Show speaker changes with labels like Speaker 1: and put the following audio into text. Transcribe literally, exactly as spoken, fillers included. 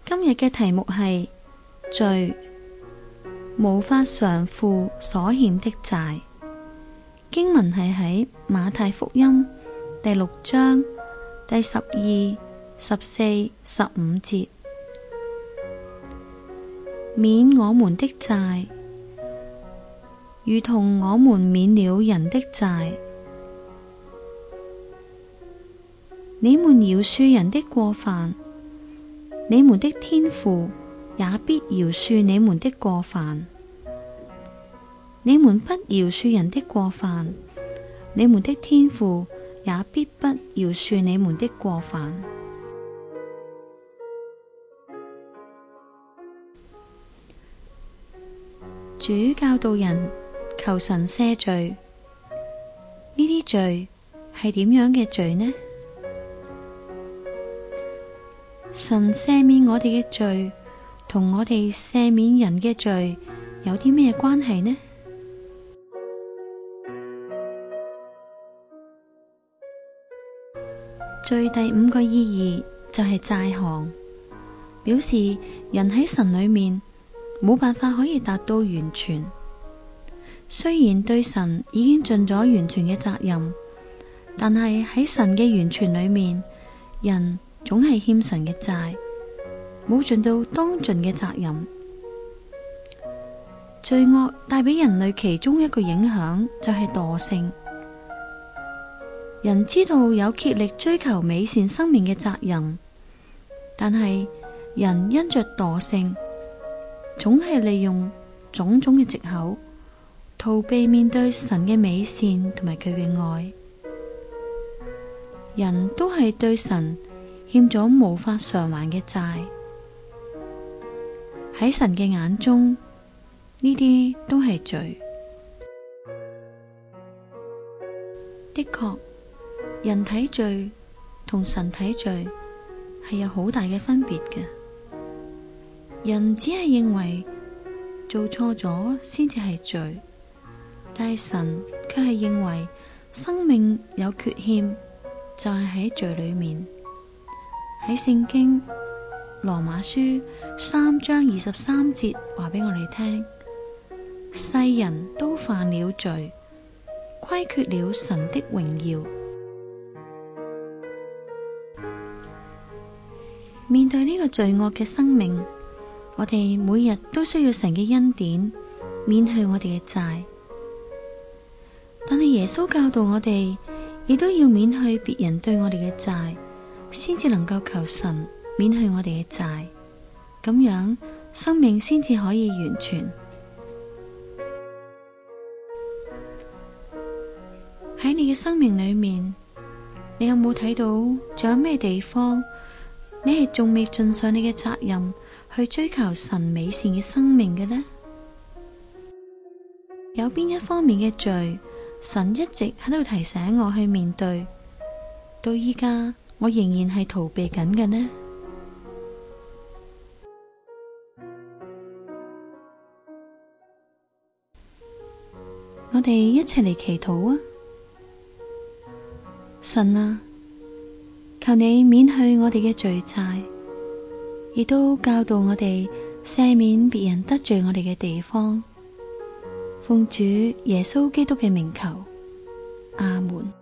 Speaker 1: 今日嘅題目係罪，無法償付所欠的債。經文係喺馬太福音第六章第十二、十四、十五節。免我們的債，如同我們免了人的債。你們饒恕人的過犯，你們的天父也必饒恕你們的過犯。你們不饒恕人的過犯，你們的天父也必不饒恕你們的過犯。主教導人求神赦罪，呢啲罪係點樣嘅罪呢？神赦免我哋嘅罪，同我哋赦免人嘅罪有啲咩關係呢？罪第五個意義就係債項，表示人喺神裏面冇辦法可以達到完全。雖然對神已經盡咗完全嘅責任，但係喺神嘅完全裏面，人總係欠神嘅債，冇盡到當盡嘅責任。罪惡帶俾人類其中一個影響就係惰性。人知道有竭力追求美善生命嘅責任，但係人因着惰性，總係利用種種嘅藉口，逃避面對神嘅美善同埋佢嘅愛。人都係對神欠咗無法償還嘅債，喺神嘅眼中，呢啲都係罪。的確，人睇罪同神睇罪係有好大嘅分別嘅。人只係認為做錯咗先至係罪，但係神卻係認為生命有缺陷就係喺罪裏面。喺聖經羅馬書三章二十三節話俾我哋聽，世人都犯了罪，虧缺了神的榮耀。面對呢個罪惡嘅生命，我哋每日都需要神嘅恩典，免去我哋嘅債。但係耶穌教導我哋，亦都要免去別人對我哋嘅債，先至能夠求神免去我哋嘅債，咁樣生命先至可以完全。喺你嘅生命裏面，你有冇睇到仲有咩地方你係仲未盡上你嘅責任去追求神美善嘅生命嘅呢？有邊一方面嘅罪，神一直喺度提醒我去面對，到依家我仍然係逃避緊嘅呢？我哋一齊嚟祈禱啊！神啊，求你免去我哋嘅罪債，亦都教導我哋赦免別人得罪我哋嘅地方。奉主耶穌基督嘅名求，阿門。